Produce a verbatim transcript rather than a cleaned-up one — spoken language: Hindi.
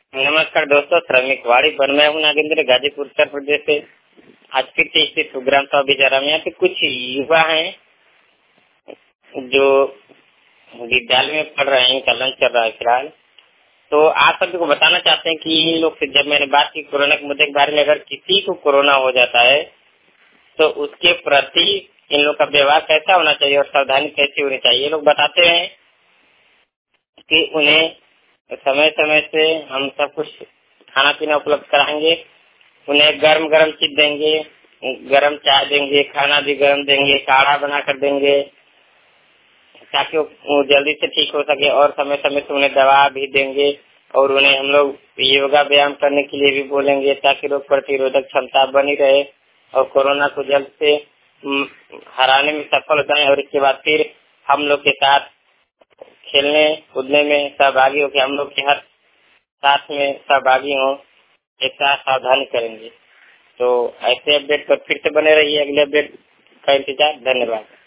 नमस्कार दोस्तों, श्रमिक वाड़ी पर मैं हूँ नागेंद्र, गाजीपुर उत्तर प्रदेश से। आज फिर से स्थित प्रोग्राम का विचारा में यहाँ पे कुछ युवा हैं जो विद्यालय में पढ़ रहे हैं, इनका लंच चल रहा है फिलहाल। तो आप सभी को बताना चाहते हैं कि इन लोग से जब मैंने बात की कोरोना के मुद्दे के बारे में, अगर किसी को कोरोना हो जाता है तो उसके प्रति इन लोग का व्यवहार कैसा होना चाहिए और सावधानी कैसी होनी चाहिए। ये लोग बताते हैं कि उन्हें समय समय से हम सब कुछ खाना पीना उपलब्ध कराएंगे, उन्हें गर्म गर्म चीज देंगे, गर्म चाय देंगे, खाना भी गर्म देंगे, काढ़ा बना कर देंगे ताकि वो जल्दी से ठीक हो सके, और समय समय से उन्हें दवा भी देंगे। और उन्हें हम लोग योगा व्यायाम करने के लिए भी बोलेंगे ताकि रोग प्रतिरोधक क्षमता बनी रहे और कोरोना को जल्द से हराने में सफल हो जाए। और इसके बाद फिर हम लोग के साथ खेलने कूदने में सहभागी हो के हम लोग के हर साथ में सहभागी हो, एक साथ सावधानी करेंगे। तो ऐसे अपडेट पर फिर से बने रहिए। अगले अपडेट का इंतजार। धन्यवाद।